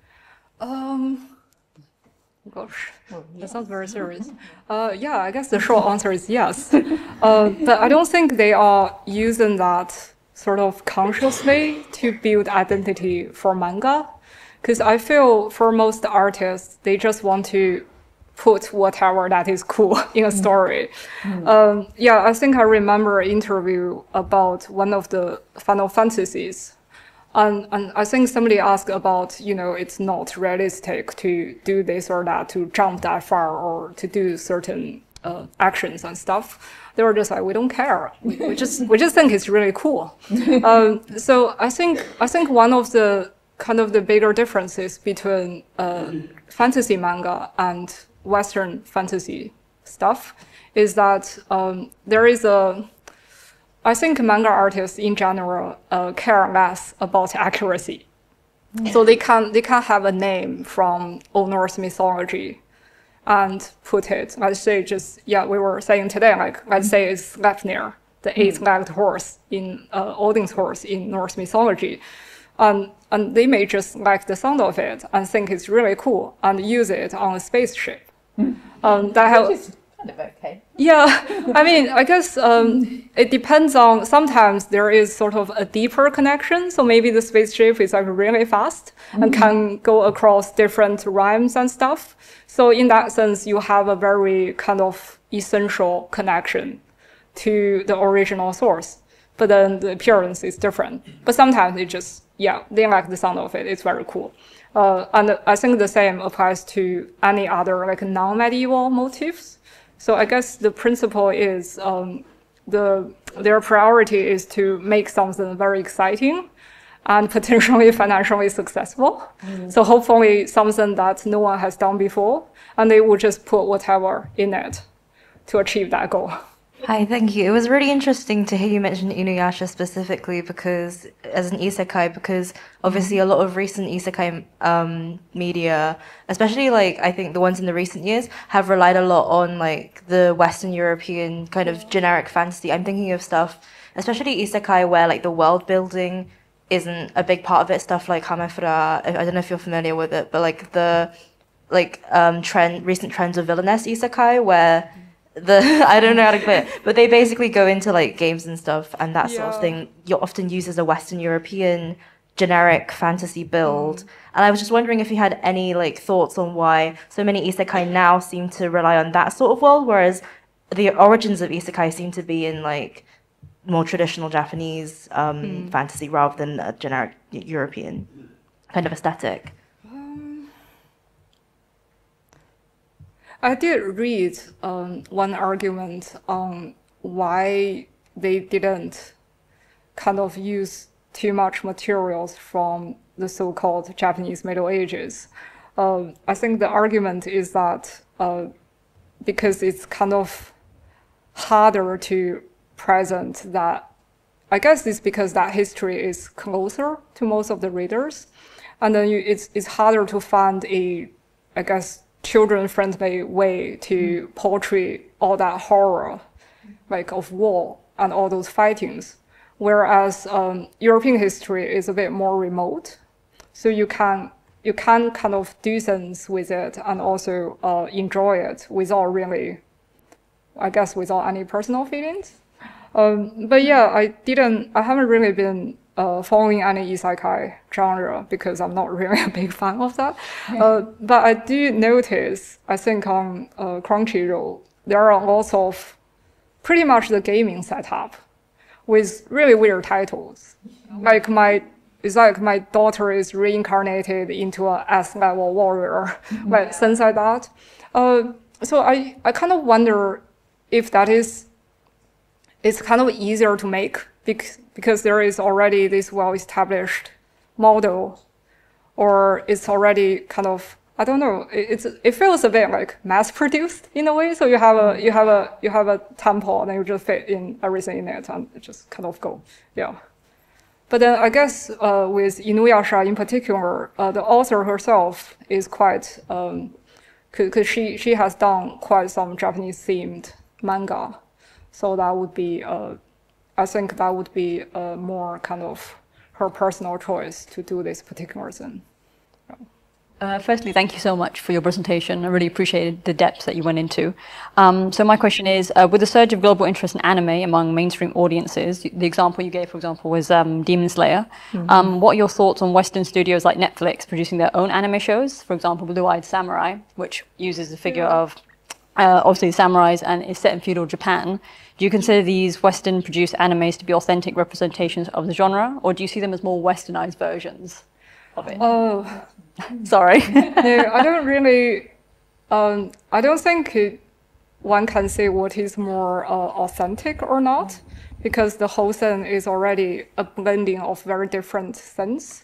Gosh, that sounds very serious. I guess the short answer is yes. But I don't think they are using that sort of consciously to build identity for manga. Because I feel for most artists, they just want to put whatever that is cool in a story. I think I remember an interview about one of the Final Fantasies. And I think somebody asked about, it's not realistic to do this or that, to jump that far or to do certain actions and stuff. They were just like, we don't care. We just think it's really cool. So I think one of the kind of the bigger differences between fantasy manga and Western fantasy stuff is that there is I think manga artists in general care less about accuracy. So they can have a name from Old Norse mythology and put it, let's say we were saying today, like let's say it's Sleipnir, the eight-legged horse in Odin's horse in Norse mythology. And they may just like the sound of it and think it's really cool and use it on a spaceship. Which is kind of okay. Yeah, I mean, I guess it depends on, sometimes there is sort of a deeper connection. So maybe the spaceship is like really fast and can go across different realms and stuff. So in that sense, you have a very kind of essential connection to the original source. But then the appearance is different. But sometimes it just, they like the sound of it. It's very cool. And I think the same applies to any other like non-medieval motifs. So I guess the principle is their priority is to make something very exciting and potentially financially successful. So hopefully something that no one has done before, and they will just put whatever in it to achieve that goal. Hi, thank you. It was really interesting to hear you mention Inuyasha specifically because, as an isekai, because obviously a lot of recent isekai media, especially like I think the ones in the recent years, have relied a lot on like the Western European kind of generic fantasy. I'm thinking of stuff, especially isekai, where like the world building isn't a big part of it. Stuff like Hamefura. I don't know if you're familiar with it, but like the recent trends of villainess isekai where I don't know how to put it, but they basically go into like games and stuff and that sort of thing. You're often used as a Western European generic fantasy build. And I was just wondering if you had any like thoughts on why so many isekai now seem to rely on that sort of world, whereas the origins of isekai seem to be in like more traditional Japanese fantasy rather than a generic European kind of aesthetic. I did read one argument on why they didn't kind of use too much materials from the so-called Japanese Middle Ages. I think the argument is that because it's kind of harder to present that, I guess it's because that history is closer to most of the readers, and then it's harder to find a, I guess, children-friendly way to portray all that horror, like of war and all those fightings. Whereas European history is a bit more remote, so you can kind of do things with it and also enjoy it without really, I guess, without any personal feelings. But yeah, I haven't really been following any isekai genre because I'm not really a big fan of that. But I do notice, I think on Crunchyroll, there are lots of pretty much the gaming setup with really weird titles. It's like my daughter is reincarnated into a S-level warrior, like things like that. So I kind of wonder if that is, it's kind of easier to make because there is already this well-established model, or it's already kind of, I don't know, it feels a bit like mass-produced in a way. So you have a temple and then you just fit in everything in it and it just kind of go, yeah. But then I guess with Inuyasha in particular, the author herself is quite, because she has done quite some Japanese-themed manga. So that would be, I think that would be more kind of her personal choice to do this particular thing. Firstly, thank you so much for your presentation. I really appreciated the depth that you went into. So my question is, with the surge of global interest in anime among mainstream audiences, the example you gave, for example, was Demon Slayer. What are your thoughts on Western studios like Netflix producing their own anime shows? For example, Blue-Eyed Samurai, which uses the figure of obviously samurais and is set in feudal Japan. Do you consider these Western-produced animes to be authentic representations of the genre, or do you see them as more Westernized versions of it? Oh, sorry. No, I don't really. I don't think one can say what is more authentic or not, because the whole thing is already a blending of very different things.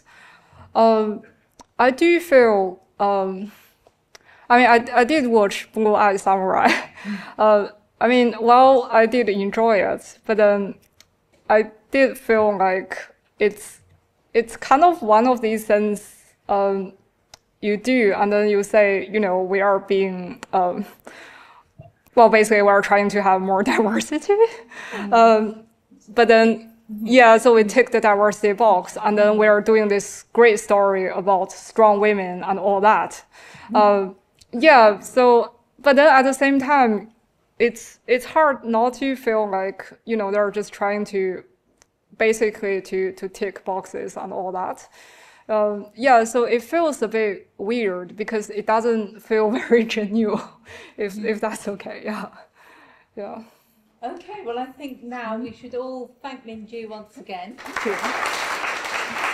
I do feel. I mean, I did watch Blue-Eyed Samurai. I mean, well, I did enjoy it, but then I did feel like it's kind of one of these things you do, and then you say, you know, we are being, well, basically we're trying to have more diversity. But then, yeah, so we tick the diversity box, and then we're doing this great story about strong women and all that. Yeah, so, but then at the same time, it's hard not to feel like, you know, they're just trying to basically to tick boxes and all that. Yeah, so it feels a bit weird because it doesn't feel very genuine, if that's okay, yeah. Yeah. Okay, well, I think now we should all thank Minju once again. Thank you.